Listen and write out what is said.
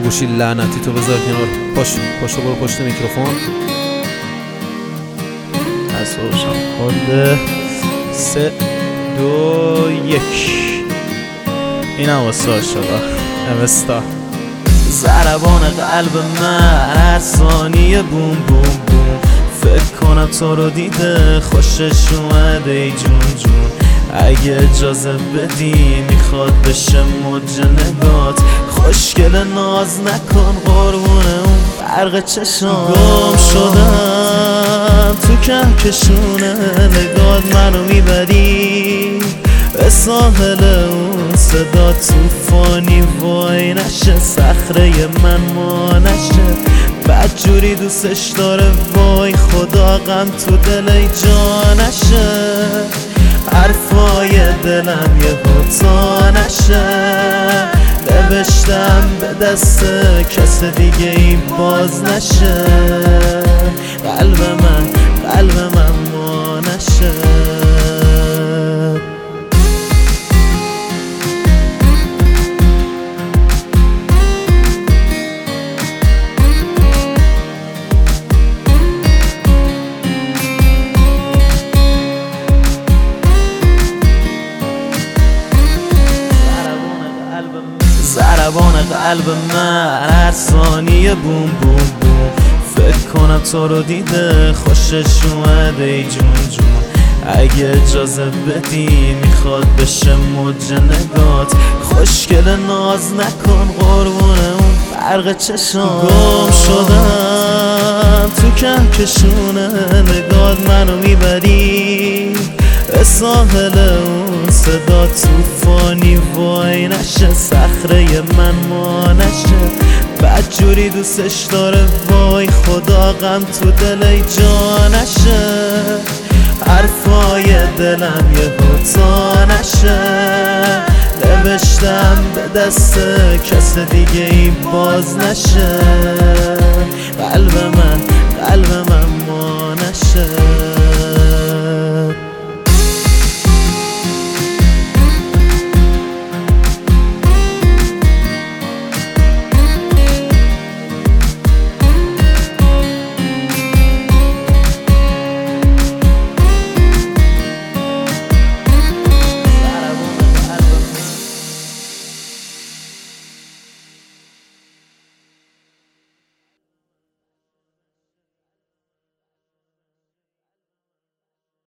گوشی لعنتی تو بذار کنار. پاشو برو پشت میکروفون. حسابشم خورده. 3 2 1 این هم واسه عاشقا نوستا. ضربان قلب من هر ثانیه بوم بوم بوم. فکر کنم تو رو دیده خوشش اومده ای جون جون. اگه اجازه بدی میخواد بشه موج نگات. خوشگل ناز نکن قربونه اون برق چشام. گم شدم تو کهکشونه نگات منو میبری به ساحل اون. صدا توفانی وای نشه صخره من ما نشه. بدجوری دوستش داره وای خدا غم تو دل ای جا نشه. حرفای دلم یه تا نشه. نوشتم به دست کس دیگه ای باز نشه. قلب من ما نشه. ضربان قلب من هر ثانیه بوم بوم بوم. فکر کنم تو رو دیده خوشش اومده ای جون جون. اگه اجازه بدی میخواد بشه موج نگات. خوشگل ناز نکن قربونه اون برق چشام. گم شدم تو کهکشونه نگات منو میبری به ساحل اون. صدا توفانی وای نشه صخره من ما نشه. بدجوری دوستش داره وای خدا غم تو دل ای جا نشه. حرفای دلم یه تا نشه. نوشتم به دست کس دیگه ای باز نشه. قلب من ما نشه.